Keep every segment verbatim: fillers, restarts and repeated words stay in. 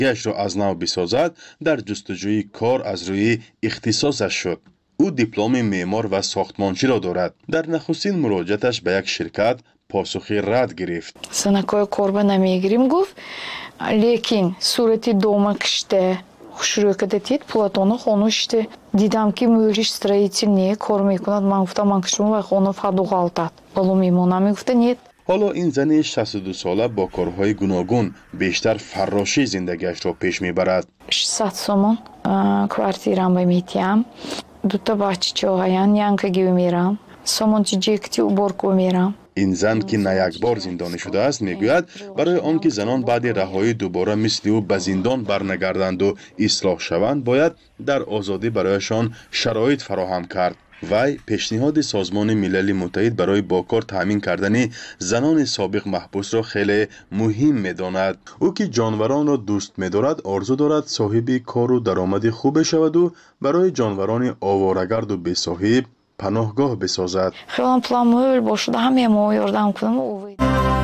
گشت را از نو بسازد در جستجوی کار از روی اختصاصش شد. او دیپلم معمار و ساختمانچی را دارد. در نخستین مراجعتش به یک شرکت پاسخی رد گرفت. سنکای کاربه نمیگیریم گفت، لیکن صورتی дома киште хушрӯй карда дид платону хону иште дидам ки мӯриш строительные кор мекунад. ман гуфтам ман ки шумо вай хону фаду ғалтад боло мемонам. мегуфта нет. حالا این زن شصت و دو ساله با کارهای گوناگون بیشتر فراشی زندگیش را پیش میبرد. шестьсот сомон квартирамба метиям. дута бачачаҳоян янкаги мерам. сомончи ҷекти уборку мерам. این زن که نه یک بار زندانی شده است میگوید برای آنکه زنان بعد رهایی دوباره مثل او به زندان برنگردند و اصلاح شوند باید در آزادی برایشان شرایط فراهم کرد. وی پیشنهاد سازمان ملل متحد برای با کار تامین کردن زنان سابق محبوس را خیلی مهم می‌داند. او که جانوران را دوست می‌دارد آرزو دارد صاحب کار و درآمد خوب شود و برای جانوران آواره‌گرد و بی‌صاحب پناهگاه بسازد. خیلی پلان باشد همه ما یاردم کنم.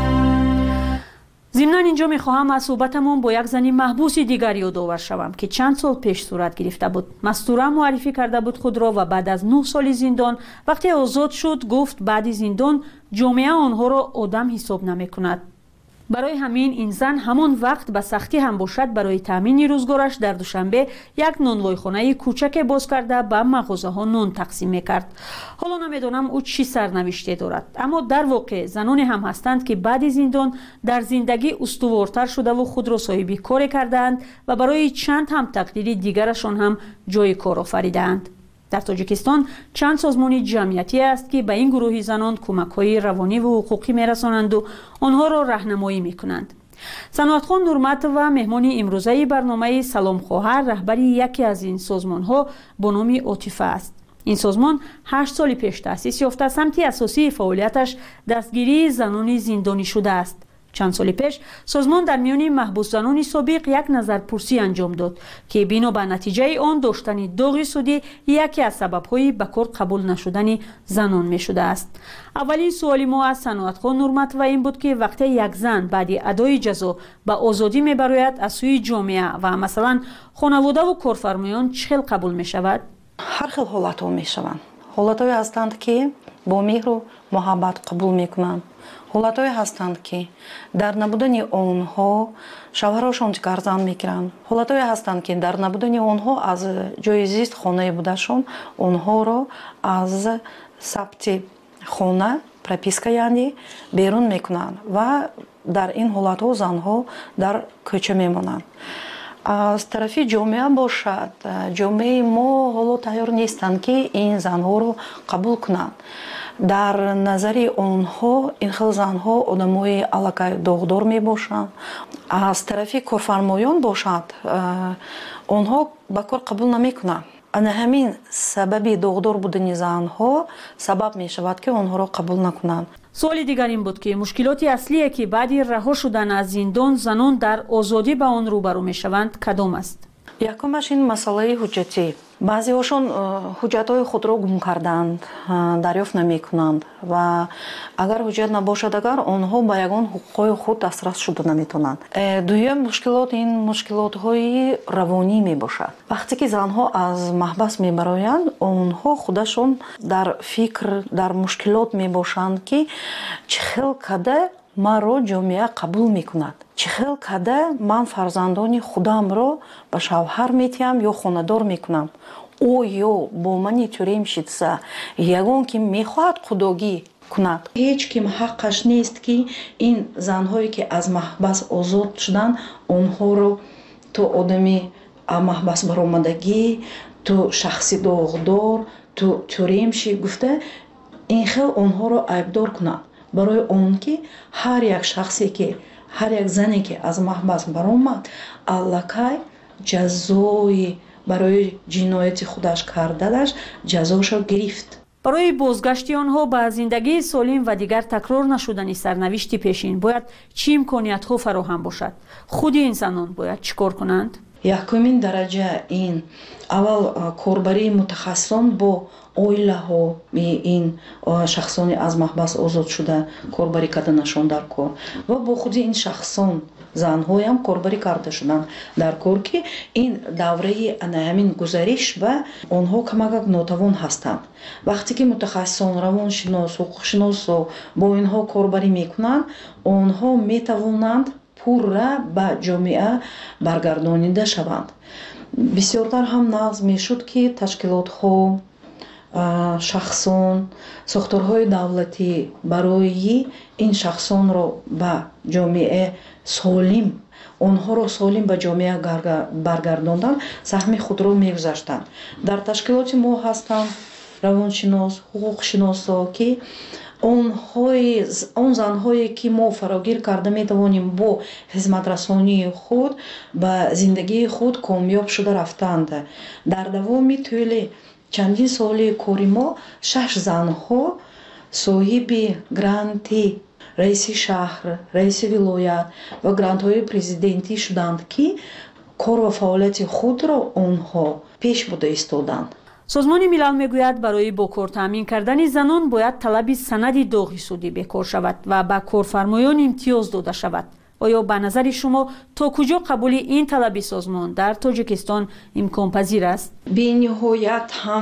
ضمناً اینجا میخواهم از صحبتمون با یک زنی محبوس دیگر یادآور شوم که چند سال پیش صورت گرفته بود. مستوره معرفی کرده بود خود را و بعد از نه سال زندان وقتی آزاد شد گفت بعد زندان جامعه آنها را آدم حساب نمیکند. برای همین این زن همان وقت به سختی هم باشد برای تامین روزگارش در دوشنبه یک نانوایخانه کوچک باز کرده به مغازه ها نان تقسیم میکرد. حالا نمیدانم او چی سرنوشته دارد، اما در واقع زنانی هم هستند که بعد زندان در زندگی استوارتر شده و خود را صاحب کار کردند و برای چند هم تقدیر دیگرشان هم جای کار آفریدند. در تاجیکستان چند سازمان جمعیتی است که به این گروه زنان کمک‌های روانی و حقوقی می‌رسانند و آنها را راهنمایی می‌کنند. صنعتخان نورمت و مهمان امروزه برنامه سلام خواهر رهبری یکی از این سازمان‌ها با نام عاطفه است. این سازمان هشت سال پیش تأسیس یافته سمت اساسی فعالیتش دستگیری زنان زندانی شده است. چند سال پیش سازمان در میان محبوس زنان سابق یک نظرپرسی انجام داد که بنا به نتیجه آن داشتن داغ سودی یکی از سبب‌های به کار قبول نشدن زنان می شده است. اولین سوالی ما از صنعتخان نورمت و این بود که وقتی یک زن بعد ادای جزا به آزادی می براید از سوی جامعه و مثلا خانواده و کارفرمایان چه قبول می شود؟ هر خیل حالت‌ها می شوند. حالت‌هایی هستند که با مهر و محبت قبول میکنند. حالت‌هایی هستند که در نبودن آنها شوهرشان گردن میگیرند. حالت‌هایی هستند که در نبودن آنها از جای زیست خانه بودشان آنها را از ثبت خانه پروپیسکا یعنی بیرون میکنند و در این حالت‌ها زنها در کوچه میمانند. از طرفی جامعه باشد، جامعه ما حالا تیار نیستند که این زنها رو قبول کنند. در نظر آنها این خیلی زنها آدمای علاقه داغدار می باشند. از طرفی کارفرمایان باشد آنها به کار قبول نمی کنند. انا همین سبب داغدار بودن زنها سبب می شود که آنها را قبول نکنند. سوال دیگر این بود که مشکلات اصلی که بعد رها شدن از زندان زنان در آزادی به آن روبرو می شوند کدام است؟ یکمش این مسئله حجتی. بعضی هاشون حجت‌های خود را گم کردند، دریافت نمی کنند و اگر حجت نباشد اگر آنها به یگان حقوق خود دسترس شده نمی تونند. دویم مشکلات این مشکلات‌های روانی می باشد. وقتی که زنها از محبس می برایند آنها خودشون در فکر در مشکلات می باشند که چخیل کده مرا جامعه قبول میکند. چخیل کده من فرزندان خودم را به شوهر میتیم یا خاندار میکنم. او یا با من توریم شدسه یگان که میخواهد خداگی کند. هیچ کم حقش نیست که این زنهایی که از محبس آزاد شدن آنها رو تو آدمی محبس برآمدگی تو شخصی داغدار تو توریم شی گفته این خیل آنها رو عیبدار کند. برای اون که هر یک شخصی که هر یک زنی که از محبس برآمد الکی جزای برای جنایت خودش کردهش جزاشو گرفت. برای بازگشت آنها به زندگی سالم و دیگر تکرار نشدنی سرنوشت پیشین باید چه امکانیت‌ها فراهم باشد؟ خود انسانان باید چیکار کنند؟ یکمین درجه این اول کاربری متخصصان با اویله ها این شخصانی از محبس آزاد شده کاربری کردنشان در کار و با خود این شخصان занҳоям корбарӣ карда шуданд дар кор ки ин давраи ана ҳамин гузариш ба онҳо камакак нотавон ҳастанд. вақте ки мутахассисон равоншинос ҳуқуқшиносо бо инҳо корбарӣ мекунанд онҳо метавонанд пурра ба ҷомеа баргардонида шаванд. бисёртар ҳам нағз мешуд ки ташкилотҳо шахсон сохторҳои давлатӣ барои ин шахсонро ба ҷомеа солим онҳоро солим ба ҷомеа баргардондан саҳми худро мегузаштанд. дар ташкилоти мо ҳастанд равоншинос ҳуқуқшиносо ки он занҳое ки мо фарогир карда метавонем бо хизматрасонии худ ба зиндагии худ комёб шуда рафтанд. дар давоми тӯли чандин соли кори мо шаш занҳо соҳиби гранти раиси шаҳр раиси вилоят ва грантҳои президентӣ шуданд ки кор ва фаъолияти худро онҳо пеш бурда истоданд. созмони милал мегӯяд барои бо кор таъмин кардани занон бояд талаби санади доғи судӣ бекор шавад ва ба корфармоён имтиёз дода шавад. оё ба назари шумо то куҷо қабули ин талаби созмон дар Тоҷикистон имконпазир аст? бениҳоят ҳам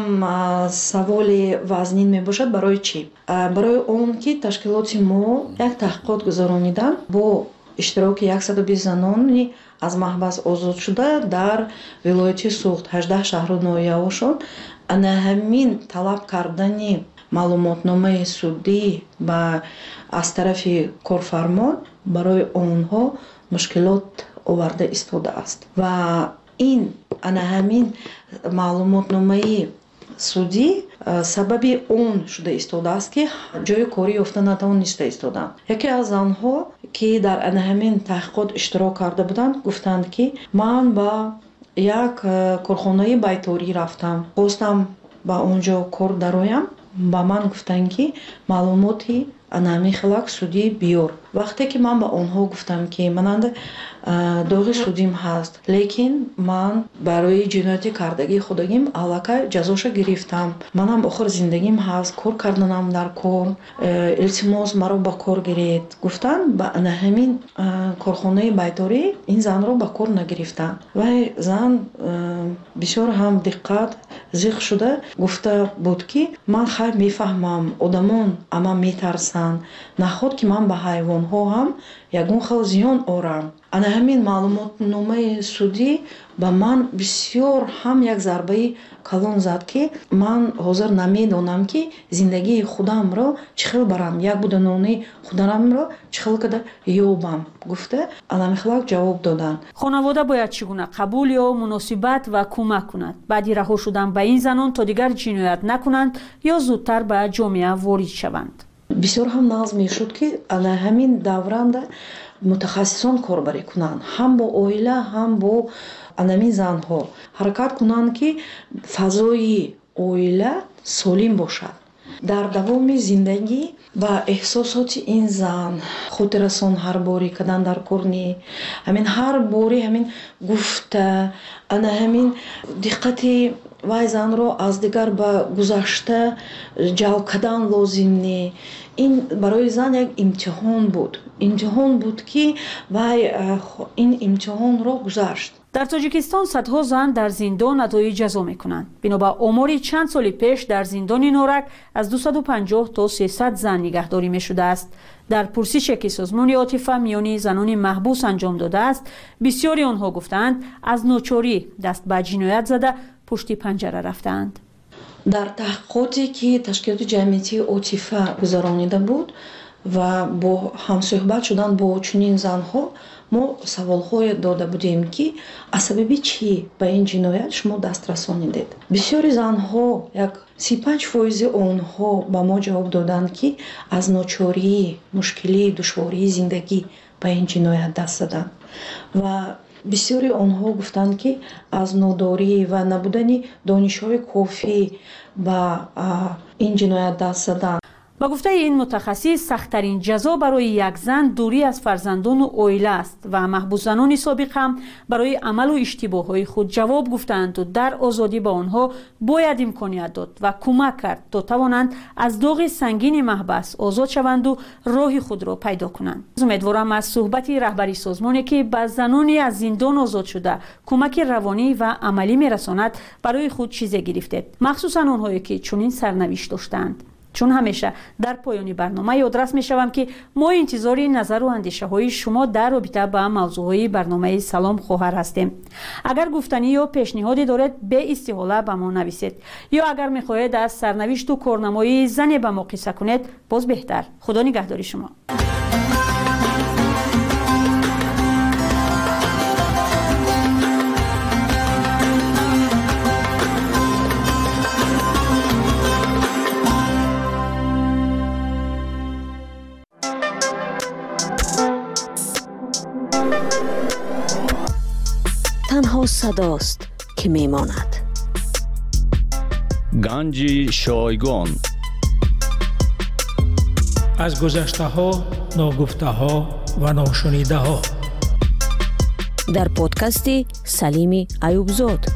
саволи вазнин мебошад. барои чӣ? барои он ки ташкилоти мо як таҳқиқот гузаронидан бо иштироки яксаду бист занони аз маҳбас озод шуда дар вилояти суғд ҳаждаҳ шаҳру ноҳияҳошон ана ҳамин талаб кардани маълумотномаи судӣ ба аз тарафи корфармон барои онҳо мушкилот оварда истодааст ва ин ана ҳамин маълумотномаи судӣ сабаби он шуда истодааст ки ҷои корӣ ёфта натавониста истоданд. яке аз занҳо ки дар ана ҳамин таҳқиқот иштирок карда буданд гуфтанд ки ман ба як корхонаи байторӣ рафтам, хостам ба он ҷо кор дароям. ба ман гуфтанд ки маълумоти ана ҳамин хелак судӣ биёр. вақте ки ман ба онҳо гуфтам ки мананд доғи судим ҳаст, лекин ман барои ҷинояти кардагии худагим аллакай ҷазоша гирифтам, манам охир зиндагим ҳаст, кор карданам дар кор, илтимос маро ба кор гиред. гуфтанд ба ана ҳамин корхонаи байторӣ ин занро ба кор нагирифтанд. вай зан бисёр ҳам диққат зиқ шуда гуфта буд ки ман хайр мефаҳмам одамон ама метарсанд, наход ки ман ба ҳайвонҳо ҳам ягон хел зиён орам. ана ҳамин маълумотномаи судӣ ба ман бисёр ҳам як зарбаи калон зад ки ман ҳозир намедонам ки зиндагии худамро чӣ хел барам, як буданони хударамро чӣ хел када ёбам, гуфта анамихлак ҷавоб доданд. хонавода бояд чӣ гуна қабул ё муносибат ва кӯмак кунад баъди раҳо шудан ба ин занон то дигар ҷиноят накунанд ё зудтар ба ҷомеа ворид шаванд? бисёр ҳам нағз мешуд ки ана ҳамин давранда мутахассисон корбарӣ кунанд, ҳам бо оила ҳам бо анамин занҳо ҳаракат кунанд ки фазои оила солим бошад. дар давоми зиндагӣ ба эҳсосоти ин зан хотиррасон ҳар бори кадан дар корни ҳамин ҳар бори ҳамин гуфта ана ҳамин диққати вай занро аз дигар ба гузашта ҷалб кардан лозим не. ин барои зан як имтиҳон буд. имтиҳон буд ки вай ин имтиҳонро гузашт. дар Тоҷикистон садҳо зан дар зиндон адои ҷазо мекунанд. бино ба омори чанд соли пеш дар зиндони Норак аз дусаду панҷоҳ то сесад зан нигаҳдорӣ мешудааст. дар пурсише ки созмони Отифа миёни занони маҳбус анҷом додааст, бисёри онҳо гуфтанд аз ночорӣ даст ба ҷиноят зада пушти панҷара рафтаанд. дар таҳқиқоте ки ташкилоти ҷамъиятии Отифа гузаронида буд ва бо ҳамсӯҳбат шудан бо чунин занҳо мо саволҳое дода будем ки аз сабаби чӣ ба ин ҷиноят шумо даст расонидед. бисёри занҳо як си панҷ фоизи онҳо ба мо ҷавоб доданд ки аз ночорӣ, мушкилӣ, душвории зиндагӣ ба ин ҷиноят даст заданд ва бисёри онҳо гуфтанд ки аз нодорӣ ва набудани донишҳои кофӣ ба ин ҷиноят даст заданд. با گفته این متخصص سخت‌ترین جزا برای یک زن دوری از فرزندان و عائله است و محبوس زنان سابق هم برای عمل و اشتباهات خود جواب گفتند و در آزادی با آنها باید امکانیت داد و کمک کرد تا توانند از داغ سنگین محبس آزاد شوند و راه خود را پیدا کنند. امیدوارم از صحبت رهبری سازمانی که به زنانی از زندان آزاد شده کمک روانی و عملی میرساند برای خود چیزی گرفتید، مخصوصا آنهایی که چنین سرنوشت داشتند. چون همیشه در پایان برنامه یادرس می شوم که ما انتظار نظر و اندیشه های شما در رابطه با موضوع های برنامه سلام خواهر هستیم. اگر گفتنی یا پیشنهادی دارید به استحاله به ما نویسید، یا اگر می خواهید از سرنوشت و کارنمای زن به ما قصه کنید باز بهتر. خدا نگهداری شما. تنها صداست که میماند. گنج شایگان از گذشته ها، ناگفته ها و ناشنیده ها در پادکست سلیم ایوبزاد.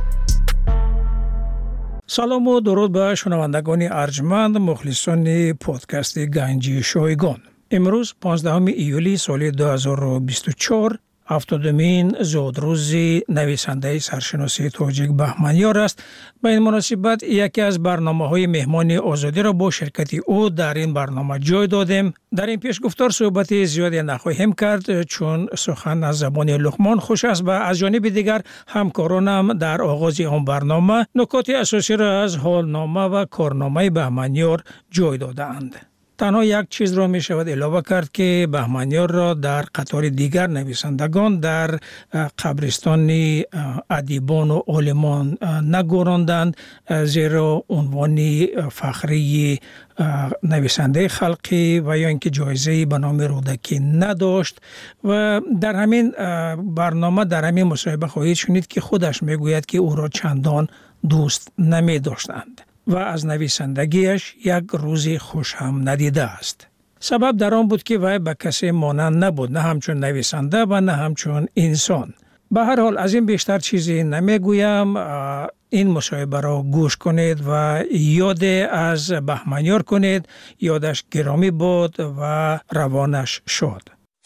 سلام و درود به شنوندگان ارجمند مخلصان پادکست گنج شایگان. امروز پانزدهم ایولی سال دو هزار و بیست و چهار هفتادمین زادروز نویسنده سرشناسی تاجیک بهمنیار است. به این مناسبت یکی از برنامه‌های مهمان آزادی را با شرکت او در این برنامه جای دادیم. در این پیش گفتار صحبت زیادی نخواهیم کرد چون سخن از زبان لقمان خوش است و از جانب دیگر همکارانم در آغاز آن برنامه نکات اساسی را از حالنامه و کارنامه بهمنیار جای داده‌اند. تنها یک چیز را می شود علاوه کرد که بهمنیار را در قطار دیگر نویسندگان در قبرستان ادیبان و عالمان نگذراندند، زیرا عنوان فخری نویسنده خلقی و یا اینکه جایزه به نام رودکی نداشت. و در همین برنامه در همین مصاحبه خواهید شنید که خودش می گوید که او را چندان دوست نمی داشتند و از نویسندگیش یک روزی خوش هم ندیده است. سبب در آن بود که وی به کسی مانند نبود، نه همچون نویسنده و نه همچون انسان. به هر حال از این بیشتر چیزی نمیگویم. این مصاحبه را گوش کنید و یاد از بهمنیار کنید. یادش گرامی بود و روانش شاد.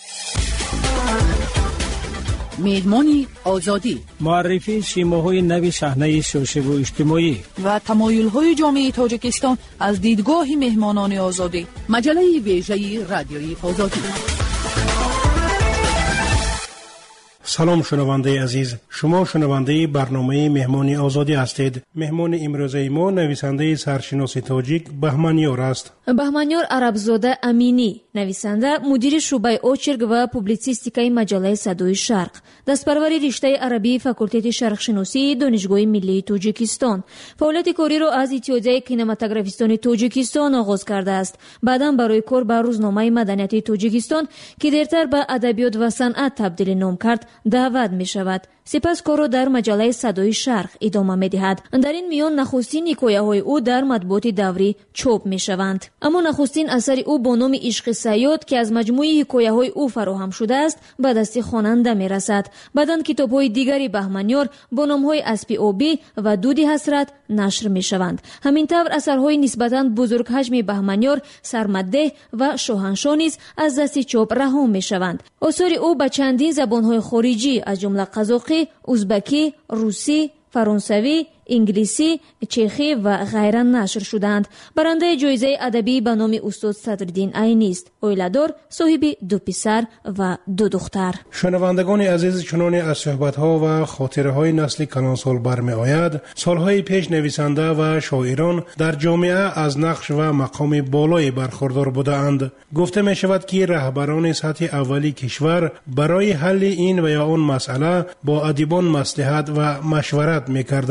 میدمانی آزادی، معرفی سیماهای نوی صحنه سیاسی و اجتماعی و تمایل‌های جامعه تاجیکستان از دیدگاه مهمانان آزادی. مجله ویژه رادیویی آزادی. سلام شنونده عزیز، شما شنونده برنامه مهمان آزادی هستید. مهمان امروزه ما نویسنده سرشناسی تاجیک بهمنیار است. بهمنیار عربزاده امینی، نویسنده، مدیر شعبه اوچرگ و پوبلیسیستیکای مجله صدای شرق، دستپروری رشته عربی فاکولته شرق شناسی دانشگاه ملی تاجیکستان. فعالیت کاری را از اتحادیه کینماتوگرافیستان تاجیکستان آغاز کرده است. بعداً برای کار به روزنامه مدنیت تاجیکستان که دیرتر به ادبیات و صنعت تبدیل نام کرد دعوت می شود. سپس کار را در مجله صدای شرق ادامه می دهد. در این میان نخستین حکایه های او در مطبوعات دوری چاپ می شوند. اما نخستین اثر او با نام عشق صیاد که از مجموعه حکایه های او فراهم شده است به دست خواننده می رسد. بعداً کتاب های دیگری بهمنیار با نام های اسب آبی و دود حسرت نشر می شوند. همینطور اثرهای نسبتاً بزرگ حجم بهمنیار سرمده و شاهنشاه نیز از دست چاپ رها می شوند. آثار او به چندین زبان‌های خارجی از جمله قزاقی، ازبکی، روسی، فرانسوی، انگلیسی، چخی و غیره نشر شدند. برنده جایزه ادبی به نام استاد صدرالدین عینی است. اویلادار، صاحب دو پسر و دو دختر. شنوندگان عزیز، چنانه از صحبت‌ها و خاطره‌های نسل کلانسال برمی‌آید، سالهای پیش نویسنده و شاعران در جامعه از نقش و مقام بالایی برخوردار بودند. گفته می شود که رهبران سطح اولی کشور برای حل این و یا آن مسئله با ادیبان مصلحت و مشورت می‌کردند.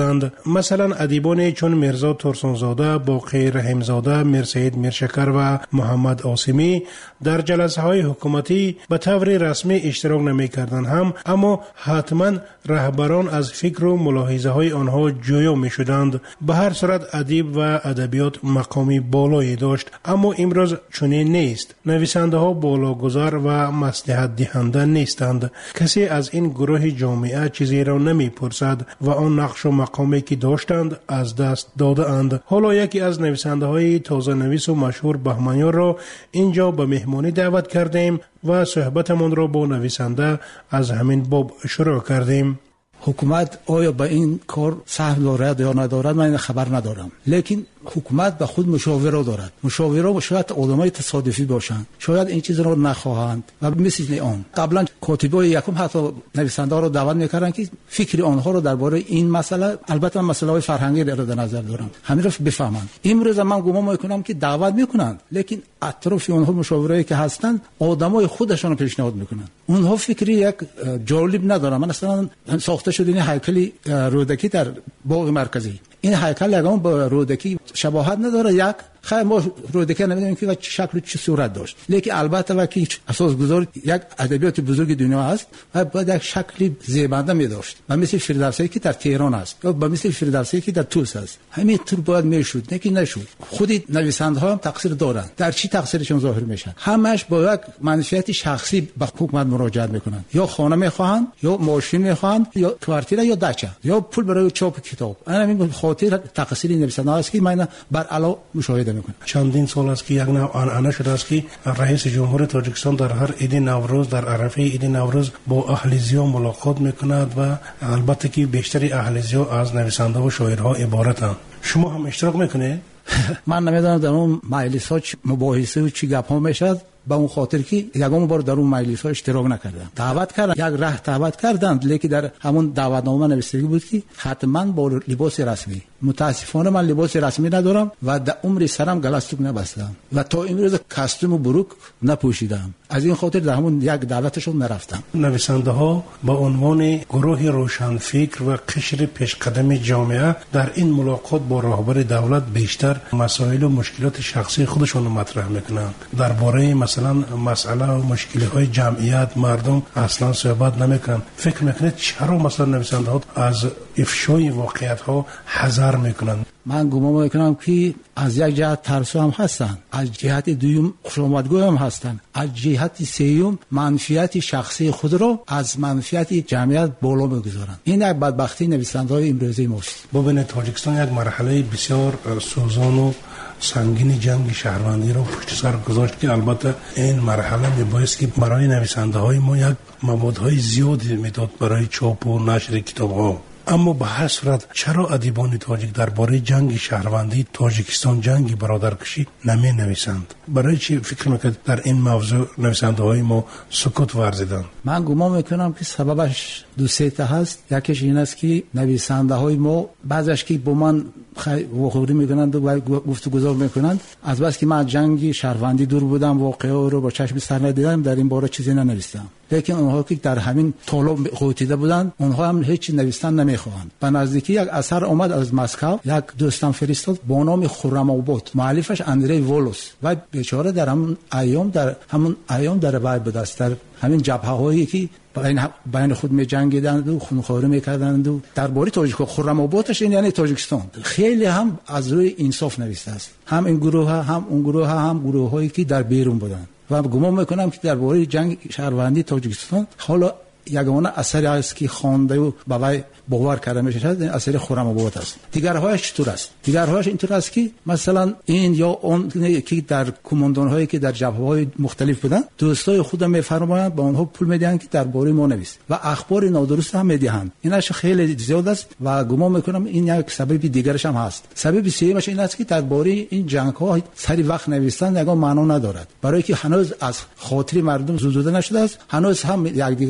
مثلا ادیبان چون میرزا ترسونزاده، باقی رحیمزاده، میرسید میرشکر و محمد آسیمی در جلسه های حکومتی به طور رسمی اشتراک نمی کردند هم اما حتما رهبران از فکر و ملاحظه های آنها جویا می شدند. به هر صورت ادیب و ادبیات مقامی بالایی داشت، اما امروز چنین نیست. نویسنده ها بالاگذار و مصلحت دهنده نیستند. کسی از این گروه جامعه چیزی را نمی پرسد و آن نقش و مقامی که داشتند از دست داده اند. حالا یکی از نویسنده های تازه نویس و مشهور بهمنیار را اینجا به مهمانی دعوت کردیم و صحبتمان را با نویسنده از همین باب شروع کردیم. حکومت آیا به این کار سهم دارد یا ندارد من خبر ندارم، لیکن حکومت به خود مشاوره دارد. مشاوره شاید آدمای تصادفی باشند، شاید این چیز را نخواهند و مثل آن قبلا کاتبای یکم حتی نویسنده را دعوت میکردن که فکر آنها را درباره این مسئله، البته مسئله فرهنگی را در نظر دارم، همین را بفهمند. امروز من گمان میکنم که دعوت میکنند، لیکن اطراف آنها مشاورایی که هستند آدمای خودشان را پیشنهاد میکنند. اونها فکری یک جالب ندارن. مثلا ساخته شده این هیکل رودکی در باغ مرکزی، این هیکل یگان با رودکی شباهت نداره. یک خیلی ما رودکی نمیدونیم که چه شکل چه صورت داشت، لیکن البته وقتی اساس گذار یک ادبیات بزرگ دنیا است و باید یک شکل زیبنده می داشت و مثل فردوسی که در تهران است یا با مثل فردوسی که در توس است، همین طور باید میشد، نه که نشد. خود نویسنده ها هم تقصیر دارند. در چی تقصیرشون ظاهر میشه؟ همش با یک منفعت شخصی به حکومت مراجعه میکنند. یا خانه میخواهند یا ماشین میخواهند یا کوارتیر یا دچه یا پول برای چاپ کتاب. همین خاطر تقصیر نویسنده است که من بر علا مشاهده میکنم. چندین سال است که یک نوع آنعنه شده است که رئیس جمهور تاجیکستان در هر عید نوروز، در عرفه عید نوروز با اهلیزیا ملاقات میکند و البته که بیشتر اهلیزیا از نویسنده و شاعرها عبارتند. شما هم اشتراک میکنید؟ من نمیدونم در اون مجلس ها مباحثه و چی گپ ها میشد، با اون خاطر که یگام بار در اون مجلس ها اشتراک نکردم. دعوت کردن، یک راه دعوت کردند، لیکن در همون دعوتنامه نوشته بود که حتما با لباس رسمی. متاسفانه من لباس رسمی ندارم و در عمر سرم گلستوک نبستم و تا امروز کاستوم و بروک نپوشیدم. از این خاطر در همون یک دعوتشون نرفتم. نویسنده ها با عنوان گروه روشنفکر و قشر پیشقدم جامعه در این ملاقات با رهبر دولت بیشتر مسائل و مشکلات شخصی خودشون مطرح میکنند. درباره مثلا مسئله و مشکلات جمعیت مردم اصلا صحبت نمیکنند. فکر میکنید چرا مثلا نویسنده ها از افشای واقعیت ها حذر میکنند؟ من گمان میکنم که از یک جهت ترسو هم هستند، از جهت دوم خوشامدگو هم هستند، از جهت سوم منفعت شخصی خود را از منفعت جمعیت بالا میگذارند. این یک بدبختی نویسنده‌های امروزی ماست. ببینید تاجیکستان یک مرحله بسیار سوزان و سنگین جنگ شهروندی را پشت سر گذاشت که البته این مرحله میبایست که برای نویسنده های ما یک موادهای زیادی میداد برای چاپ و نشر کتاب ها. اما به هر صورت چرا ادیبان تاجیک درباره جنگ شهروندی تاجیکستان، جنگ برادرکشی نمی نویسند؟ برای چی فکر میکنید در این موضوع نویسنده های ما سکوت ورزیدند؟ من گمان میکنم که سببش دو سه تا هست. یکیش این است که نویسنده های ما بعضیش که با من واخوری میکنند و گفتگو میکنند، از بس که من جنگ شهروندی دور بودم، واقعه رو با چشم سر ندیدم، در این باره چیزی ننوشتم. لیکن اونها که در همین طالب قوتیده بودند، اونها هم هیچ نوشتن نمیخواهند. به نزدیکی یک اثر اومد از مسکو، یک دوستم فرستاد با نام خرم آباد، مؤلفش اندری وولوس و بیچاره در همون ایام در همون ایام در بای بود است، در همین جبهه هایی که بین بین خود می جنگیدند و خونخواری میکردند و درباره تاجیک خرم آبادش این یعنی تاجیکستان خیلی هم از روی انصاف نوشته است. هم این گروه ها هم اون گروه ها هم گروه هایی که در بیرون بودند و گمان میکنم که درباره جنگ شهروندی تاجیکستان حالا یگانه اثری است که خوانده و بابای باور کرده میشه اثر خرم آباد است. دیگرهایش چطور است؟ دیگرهایش اینطور است که مثلا این یا اون که در کماندان هایی که در جبهه های مختلف بودن دوستای خودم میفرمایند با اونها پول میدن که درباره ما نویس و اخبار نادرست هم میدهند. اینش خیلی زیاد است و گمان میکنم این یک سبب دیگرش هم هست. سبب سومش این است که درباره این جنگ ها سری وقت نوشتن یگان معنا ندارد، برای که هنوز از خاطر مردم زدوده نشده است، هنوز هم یکدیگر رو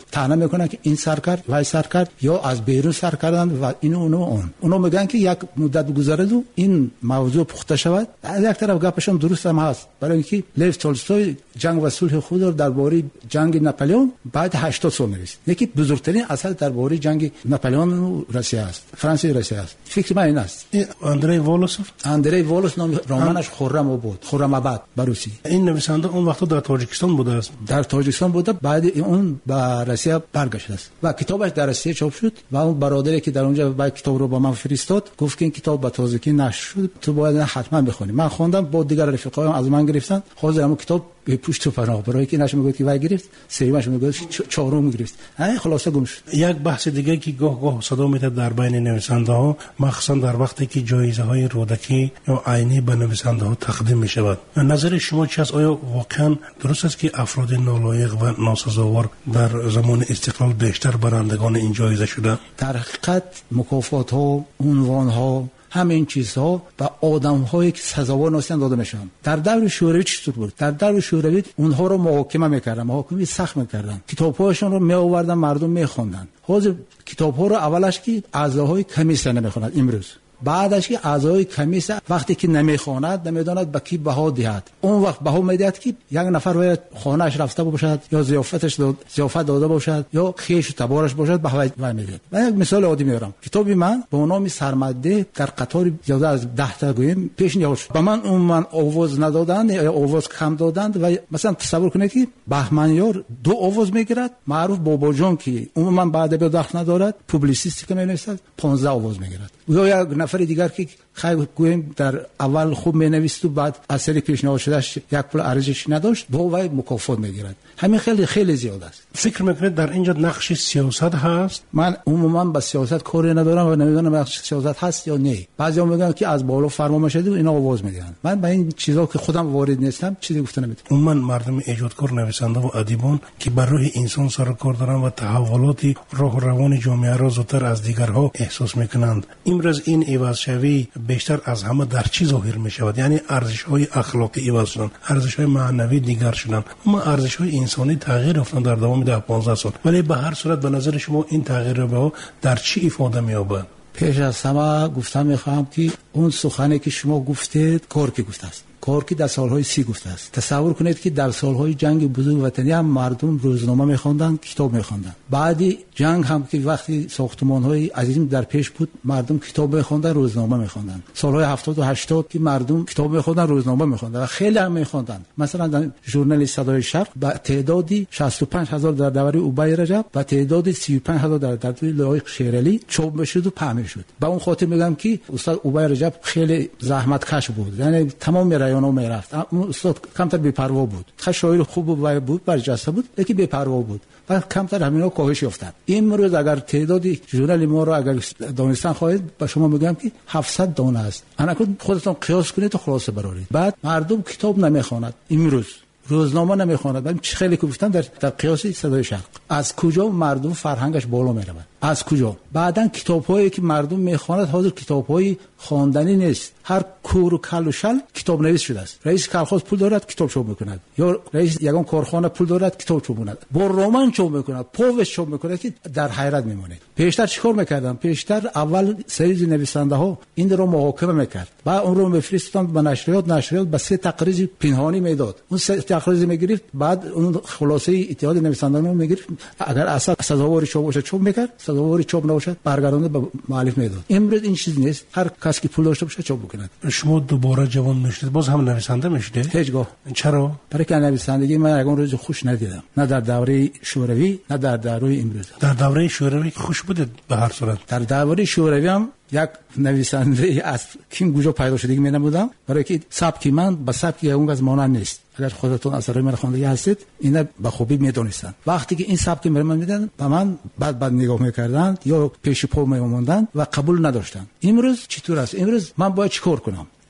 طعنه میکنن که این سر کرد وای سر کرد یا از بیرون سر کردن و اینو اونو اون اونو میگن که یک مدت گذره و این موضوع پخته شود. از یک طرف گپشون درست هم هست، برای اینکه لیو تولستوی جنگ و صلح خود رو درباره جنگ ناپلئون بعد هشتاد سال نوشت. یکی بزرگترین اثر درباره جنگ ناپلئون و روسیه است، فرانسه و روسیه است. فکر من این است. اندری والوسوف اندری والوس نام رمانش خرم بود، خرم آباد بروسی. این نویسنده اون وقت در تاجیکستان بوده است. در تاجیکستان بوده، بعد اون به روسیه برگشته است و کتابش در روسیه چاپ شد و اون برادری که در اونجا با کتاب رو با من فرستاد گفت که این کتاب به تازگی نشر شد، تو باید حتما بخونی. من خوندم، با دیگر رفیقایم از من گرفتن، حاضر همون کتاب به پشت و پناه برای که نشه میگه که وای گرفت، سومش میگه چهارم گرفت. ها خلاصه گم شد. یک بحث دیگه که گاه گاه صدا میاد در بین نویسنده ها، مخصوصا در وقتی که جایزه های رودکی یا عینی به نویسنده ها تقدیم می شود، نظر شما چی است؟ آیا واقعا درست است که افراد نالایق و ناسزاوار در زمان استقلال بیشتر برندگان این جایزه شده؟ در حقیقت مکافات ها، عنوان ها، همین چیزها به آدم‌هایی که سزاوار نیستند داده میشن. در دور شوروی چطور بود؟ در دور شوروی اونها رو محاکمه میکردن، محاکمه سخت میکردن، کتاب‌هاشون رو میآوردن، مردم میخوندن. حاضر کتاب‌ها رو اولش که اعضاهای کمیسیون نمیخونند، امروز بعدش که اعضای کمیسیون وقتی که نمیخواند نمیداند به کی بها دهد، اون وقت بها میدهد که یک نفر باید خانه‌اش رفته باشد یا ضیافتش داد ضیافت داده باشد یا خیش و تبارش باشد، بها میدهد. من یک مثال عادی میارم. کتاب من با نام سرمده در قطار زیاده از ده تا گویم پیش نیاورد. به من اون من آواز ندادند یا آواز کم دادند و مثلا تصور کنید که بهمنیار دو آواز میگیرد، معروف بابا جان که اون من بعد به دخل ندارد، پوبلیسیستی که مینویسد پانزده آواز میگیرد. یا یک نفر دیگر که خیلی گویم در اول خوب مینویست و بعد اثری پیشنهاد شدهش یک پول ارزشی نداشت، با وی مکافات میگیرد. همین خیلی خیلی زیاد است. فکر میکنید در اینجا نقش سیاست هست؟ من عموما با سیاست کاری ندارم و نمیدونم نقش سیاست هست یا نه. بعضیا میگن که از بالا فرمان میشه و اینا آواز میدن. من با این چیزا که خودم وارد نیستم چیزی گفته نمیتونم. عموما مردم ایجادکار، نویسنده و ادیبان که بر روح انسان سر کار دارن و تحولات راه و روان جامعه را زودتر از دیگرها احساس میکنند، امروز این عوض شوی بیشتر از همه در چی ظاهر می شود؟ یعنی ارزش های اخلاقی عوض شدن، ارزش های معنوی دیگر شدن، اما ارزش های انسانی تغییر افتادن در دوام ده پانزده سال. ولی به هر صورت به نظر شما این تغییر رو در چی افاده می یابد؟ پیش از همه گفتم میخوام که اون سخنی که شما گفتید کار که گفته است، کار که در سالهای سی گفته است. تصور کنید که در سالهای جنگ بزرگ وطنی هم مردم روزنامه میخوندن، کتاب میخوندن. بعدی جنگ هم که وقتی ساختمان‌های عظیم در پیش بود، مردم کتاب میخوندن، روزنامه میخوندن. سالهای هفتاد و هشتاد که مردم کتاب میخوندن، روزنامه میخوندن و خیلی هم میخوندن. مثلا در ژورنال صدای شرق با تعدادی شصت و پنج هزار در دوره اوبای رجب و تعدادی سی و پنج هزار در دوره لایق شیرالی چاپ میشد و پهن شد. با اون خاطر میگم که استاد اوبای رجب خیلی زحمت کش بود، یعنی تمام رایانو میرفت. اون استاد کمتر بی‌پروا بود، خیلی شاعر خوب و بود، برجسته بود، لیکن بی‌پروا بود و کمتر همینا کاهش یافتند. امروز اگر تعدادی ژورنال ما رو اگر دانستن خواهید، با شما میگم که هفتصد دانه است. انا خودتون قیاس کنید و خلاصه برارید. بعد مردم کتاب نمیخواند، امروز روزنامه نمیخواند. من خیلی گفتم در در قیاس صدای شرق از کجا مردم فرهنگش بالا میرود، از کجا؟ بعدن کتاب‌هایی که مردم میخواند حاضر کتاب‌های خواندنی نیست، هر کور و کل و شل کتاب نویس شده است. رئیس کارخانه پول دارد کتاب چاپ میکند، یا رئیس یگان کارخانه پول دارد کتاب چاپ میکند، با رمان چاپ میکند، پوست چاپ میکند که در حیرت میمونید. پیشتر چیکار میکردن؟ پیشتر اول سری نویسنده ها این رو محاکمه میکرد، بعد اون رو میفرستادن به نشریات، نشریات با سه تقریر پنهانی میداد، اون سه تقریر میگرفت، بعد اون خلاصه اتحاد نویسندگان رو میگرفت، اگر اصلا سزاوار چاپ باشه چاپ میکرد، سزاوار چاپ نباشه برگردونده به مؤلف میداد. امروز این چیز نیست، هر کسی که پول داشته باشه چاپ بکنه. شما دوباره جوان میشید، باز هم نویسنده میشید؟ هیچگاه. چرا؟ برای که نویسندگی من یگان روز خوش ندیدم، نه در دوره شوروی نه در دوره امروز. در دوره شوروی خوش بودید به هر صورت؟ در دوره شوروی هم یک نویسنده از کیم کجا پیدا شده می نمودم، برای که سبک من با سبک اون از مانند نیست. اگر خودتون اثرای من خوانده هستید اینا به خوبی میدونستان. وقتی که این سبک من میدن به من بعد بعد نگاه میکردن یا پیش پا میموندن و قبول نداشتن. امروز چطور است؟ امروز من باید چیکار کنم؟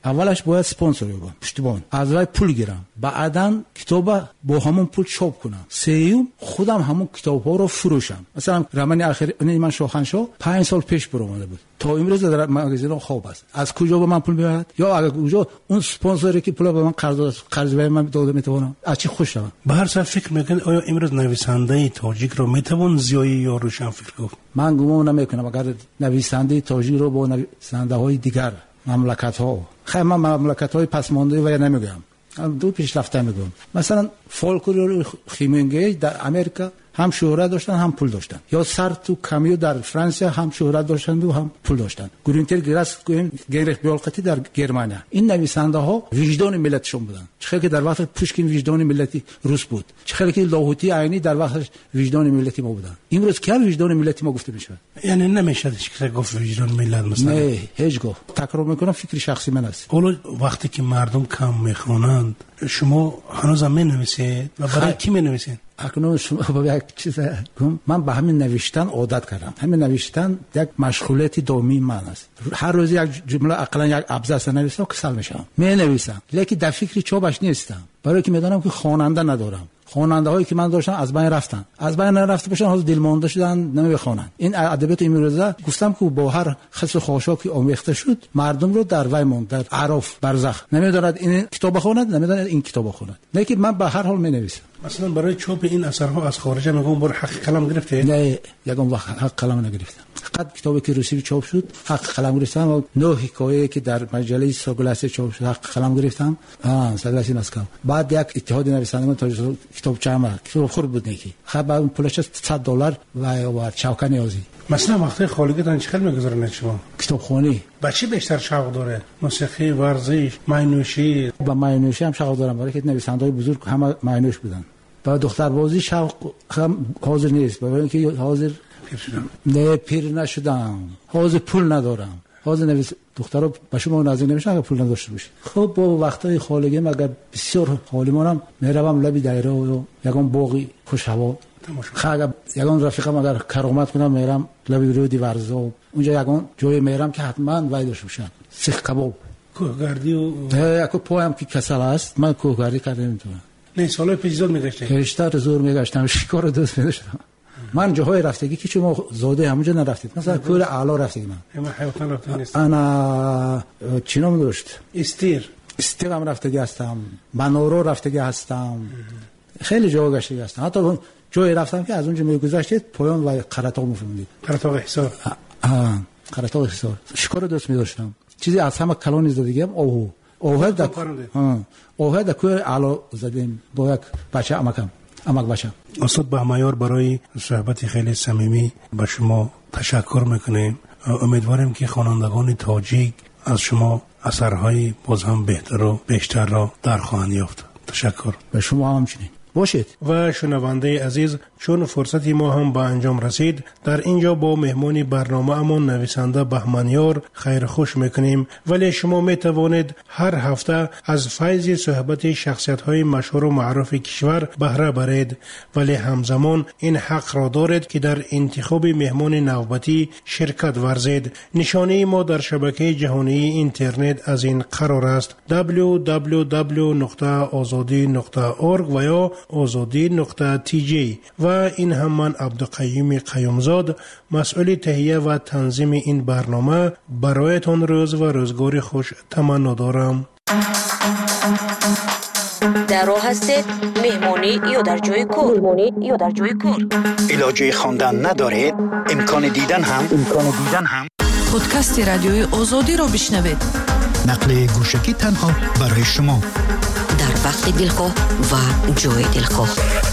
اولش باید سپانسر بگم پشتیبان از وای پول گیرم بعداً کتاب با همون پول چاپ کنم سیوم خودم همون کتاب ها رو فروشم. مثلا رمان آخر من شاهنشاه پنج سال پیش برآمده بود تا امروز در مغازه خواب است. از کجا به من پول میاد؟ یا اگر کجا اون سپانسری که پول به من قرض قرض به من داده میتونم از چی خوش شوم؟ به هر صورت فکر میکنید آیا امروز نویسنده تاجیک رو میتوان زیایی یا روشن فکر گفت؟ من گمان نمیکنم اگر نویسنده تاجیک رو با نویسنده های دیگر مملکت ها خیلی من مملکت های پسمانده و نمیگم دو پیشرفته میگم. مثلا فولکلور خیمنگی در امریکا هم شهرت داشتن هم پول داشتن، یا سارتو کامیو در فرانسه هم شهرت داشتن و هم پول داشتن. گرینتر گراس گینریخ بیالقتی در گرمانیا. این نویسنده ها وجدان ملتشون بودن. چه که در وقت پوشکین وجدان ملتی روس بود، چه که لاهوتی عینی در وقت وجدان ملتی ما بودن. امروز که وجدان ملتی ما گفته میشه؟ یعنی نمیشه که گفت وجدان ملت مثلا. نه هیچ گفت. تکرار میکنم فکر شخصی من است. اول وقتی که مردم کم میخونند شما هنوز هم مینویسید و برای کی مینویسید؟ اکنون شما با یک چیز گم من به همین نوشتن عادت کردم. همین نوشتن یک مشغولیت دائمی من است. هر روز یک جمله اقلا یک ابزار نویسم که سال میشم می نویسم، لیکن در فکر چوبش نیستم، برای که میدونم که خواننده ندارم. خواننده هایی که من داشتم از بین رفتن، از بین رفته باشن، حالا دلمانده شدن نمیخوانن. این ادبیات امروزه گفتم که با هر خص خاشاکی آمیخته شد مردم رو در وی ماند، در عرف برزخ. نمیداند این کتاب بخواند، نمیداند این کتاب بخواند. لیکن من به هر حال می نویسم. مثلا برای چاپ این اثرها از خارج میگم بر حق قلم گرفته؟ نه یگم وقت حق قلم نگرفتم. فقط کتابی که روسی چاپ شد حق قلم گرفتم و نه حکایه که در مجله سوگلاس چاپ شد حق قلم گرفتم. ها سوگلاس نسکم. بعد یک اتحاد نویسندگان تا کتاب چما کتاب خور بود نکی. خب اون پولش صد دلار و و چاوکا نیازی. مثلا وقتی خالگیتان چقدر میگذارن شما؟ کتابخوانی. بچه بیشتر شوق داره؟ موسیقی، ورزش، ماینوشی؟ با ماینوشی هم شوق دارم، برای که نویسنده‌های بزرگ همه ماینوش بودن. با دختر بازی شوق هم حاضر نیست، برای اینکه حاضر پیر شدم. نه پیر نشدم. حاضر پول ندارم. حاضر نویس دخترها به شما نازک نمیشن اگر پول نداشته باشه. خب با وقتای خالگی مگر بسیار حالی مونم میروم لبی دایره و یگان باقی خوش هوا. خب یگان رفیقم اگر کرامت کنم میرم لبی رودی ورزا، اونجا یگان جای میرم که حتما وای داشته باشن. سیخ کباب. کوهگردی و اکو پایم که کسل است، من کوهگردی کردم نمیتونم. نه سالای پیش زود میگشتم. بیشتر زور میگشتم، شکار دوست می‌داشتم. من جاهای رفتگی که شما زاده همونجا نرفتید، مثلا کور اعلی رفتگی من. من حیوان رفتم نیست. انا چینام داشت. استیر. استیر هم رفتگی هستم. منورو رفتگی هستم. خیلی جا گشته هستم. حتی جایی رفتم که از اونجا میگذشتید پایان و قرطاق میفهمید. قرطاق حصار. آه قرطاق حصار. شکار دوست می‌داشتم. چیزی از همه کلانی زدگیم اوه. اوه در ها اوه در کور اعلی زدیم با یک بچه امکم. امک بچه. استاد بهمایار برای صحبت خیلی صمیمی به شما تشکر میکنیم. امیدواریم که خوانندگان تاجیک از شما اثرهای باز هم بهتر و بیشتر را در خواهند یافت. تشکر. به شما همچنین باشید. و شنونده عزیز، چون فرصتی ما هم به انجام رسید، در اینجا با مهمانی برنامه امان نویسنده بهمنیار خیر خوش میکنیم. ولی شما میتوانید هر هفته از فیض صحبت شخصیت های مشهور و معروف کشور بهره برید، ولی همزمان این حق را دارید که در انتخاب مهمان نوبتی شرکت ورزید. نشانه ما در شبکه جهانی اینترنت از این قرار است: دبلیو دبلیو دبلیو نقطه آزادی نقطه اورگ و یا آزادی نقطه تی جی. و این هم من عبدالقیوم قیومزاد، مسئول تهیه و تنظیم این برنامه، برایتان روز و روزگار خوش تمنا دارم. در راه هستید مهمانی یا در جای کار؟ مهمانی یا در جای کار؟ علاجه خواندن ندارید؟ امکان دیدن هم امکان دیدن هم پادکست رادیوی آزادی رو بشنوید. نقل گوشکی تنها برای شما، در وقت دلخواه و جای دلخواه.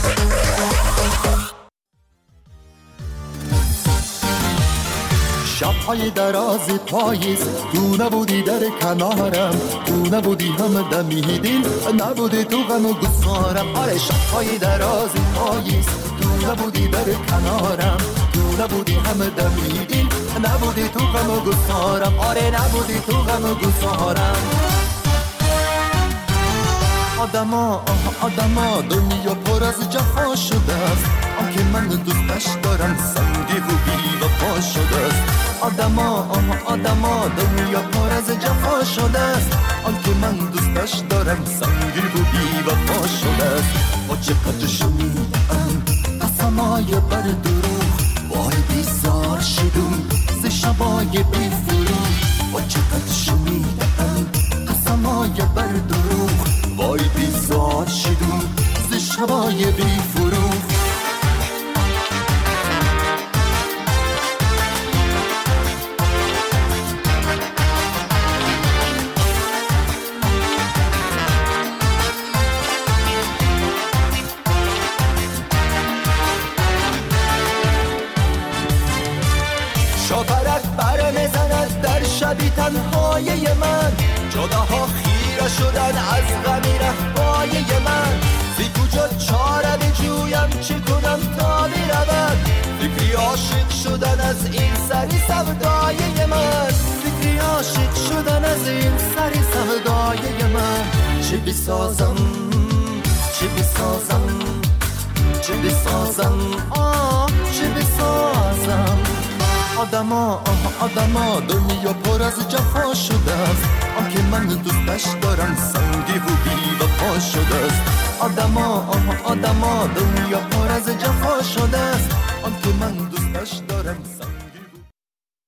شب‌های درازی پاییز، تو نبودی در کنارم، تو نبودی هم دمی دل، نبودی تو غم و گسارم. آره شب‌های درازی پاییز، تو نبودی در کنارم، تو نبودی هم دمی دل، نبودی تو غم و گسارم. آره نبودی تو غم و گسارم. آدما آدما دنیا پر از جفا شده است، آنکه من دوستش دارم سنگی و بی وفا شده است. آدما آها آدما دنیا پر از جفا شده است آن که من دوستش دارم سنگین و بی وفا شده است با چقدر شنیدم قسمای بر دروغ وای بیزار شدم ز شبای بی فروغ با چقدر شنیدم قسمای بر دروغ وای بیزار شدم ز شبای بی فروغ شاپرک بر میزند در شبی تنهای من جداها خیره شدن از غمی رهبای من بی کجا چاره بجویم چه کنم تا برود فکری عاشق شدن از این سری سودای من فکری عاشق شدن از این سری سودای من چه بسازم چه بسازم چه بسازم آه چه بسازم آدما آه آدما دنیا پر از جفا شده است آن که من دوستش دارم سنگی و بی وفا شده است آدما آه آدما دنیا پر از جفا شده است آن که من دوستش دارم سنگی